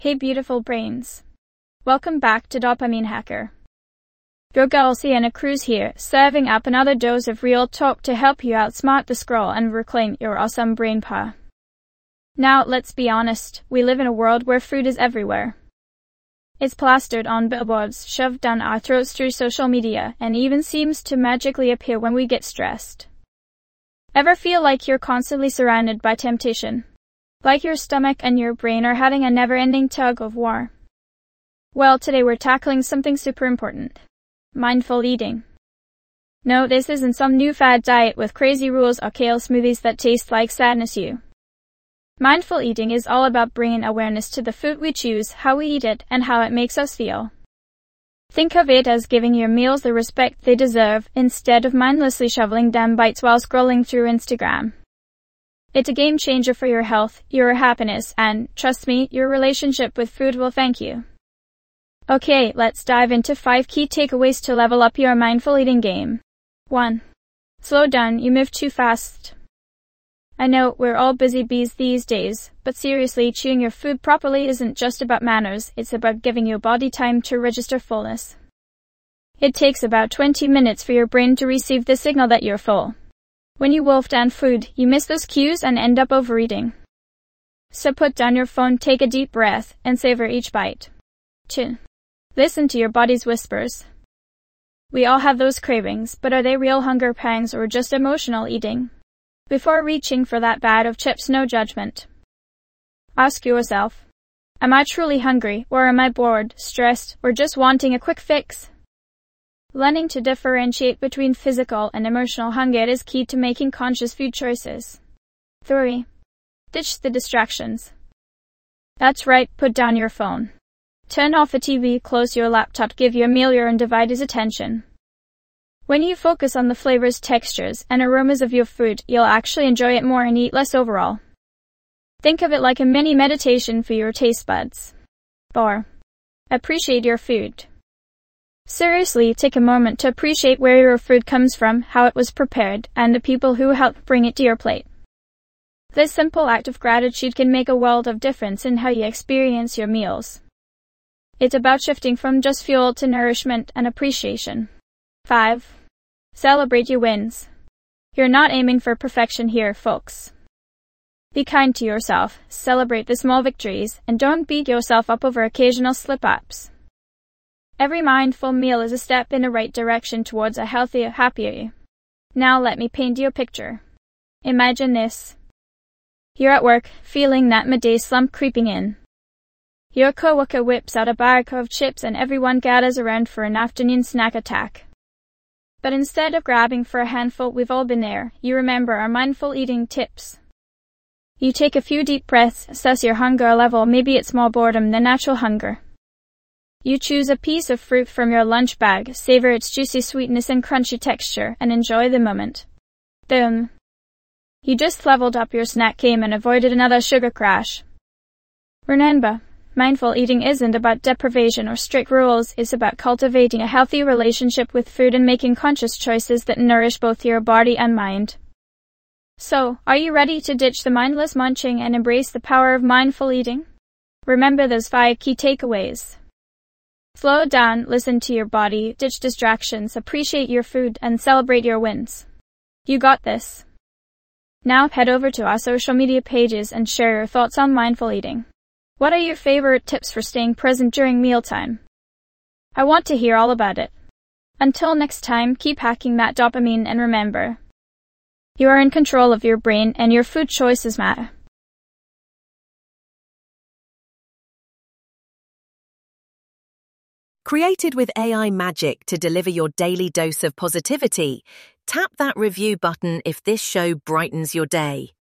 Hey beautiful brains. Welcome back to Dopamine Hacker. Your girl Sienna Cruz here, serving up another dose of real talk to help you outsmart the scroll and reclaim your awesome brain power. Now, let's be honest, we live in a world where food is everywhere. It's plastered on billboards, shoved down our throats through social media, and even seems to magically appear when we get stressed. Ever feel like you're constantly surrounded by temptation? Like your stomach and your brain are having a never-ending tug of war? Well, today we're tackling something super important. Mindful eating. No, this isn't some new fad diet with crazy rules or kale smoothies that taste like sadness you. Mindful eating is all about bringing awareness to the food we choose, how we eat it, and how it makes us feel. Think of it as giving your meals the respect they deserve, instead of mindlessly shoveling down bites while scrolling through Instagram. It's a game changer for your health, your happiness, and, trust me, your relationship with food will thank you. Okay, let's dive into 5 key takeaways to level up your mindful eating game. 1. Slow down, you move too fast. I know, we're all busy bees these days, but seriously, chewing your food properly isn't just about manners, it's about giving your body time to register fullness. It takes about 20 minutes for your brain to receive the signal that you're full. When you wolf down food, you miss those cues and end up overeating. So put down your phone, take a deep breath, and savor each bite. 2. Listen to your body's whispers. We all have those cravings, but are they real hunger pangs or just emotional eating? Before reaching for that bag of chips, no judgment. Ask yourself, am I truly hungry, or am I bored, stressed, or just wanting a quick fix? Learning to differentiate between physical and emotional hunger is key to making conscious food choices. 3. Ditch the distractions. That's right, put down your phone. Turn off the TV, close your laptop, give your meal your undivided attention. When you focus on the flavors, textures, and aromas of your food, you'll actually enjoy it more and eat less overall. Think of it like a mini meditation for your taste buds. 4. Appreciate your food. Seriously, take a moment to appreciate where your food comes from, how it was prepared, and the people who helped bring it to your plate. This simple act of gratitude can make a world of difference in how you experience your meals. It's about shifting from just fuel to nourishment and appreciation. 5. Celebrate your wins. You're not aiming for perfection here, folks. Be kind to yourself, celebrate the small victories, and don't beat yourself up over occasional slip-ups. Every mindful meal is a step in the right direction towards a healthier, happier you. Now let me paint you a picture. Imagine this. You're at work, feeling that midday slump creeping in. Your coworker whips out a bag of chips and everyone gathers around for an afternoon snack attack. But instead of grabbing for a handful, we've all been there, you remember our mindful eating tips. You take a few deep breaths, assess your hunger level, maybe it's more boredom than natural hunger. You choose a piece of fruit from your lunch bag, savor its juicy sweetness and crunchy texture, and enjoy the moment. Boom. You just leveled up your snack game and avoided another sugar crash. Remember, mindful eating isn't about deprivation or strict rules, it's about cultivating a healthy relationship with food and making conscious choices that nourish both your body and mind. So, are you ready to ditch the mindless munching and embrace the power of mindful eating? Remember those 5 key takeaways. Slow down, listen to your body, ditch distractions, appreciate your food, and celebrate your wins. You got this. Now head over to our social media pages and share your thoughts on mindful eating. What are your favorite tips for staying present during mealtime? I want to hear all about it. Until next time, keep hacking that dopamine and remember, you are in control of your brain and your food choices matter. Created with AI magic to deliver your daily dose of positivity, tap that review button if this show brightens your day.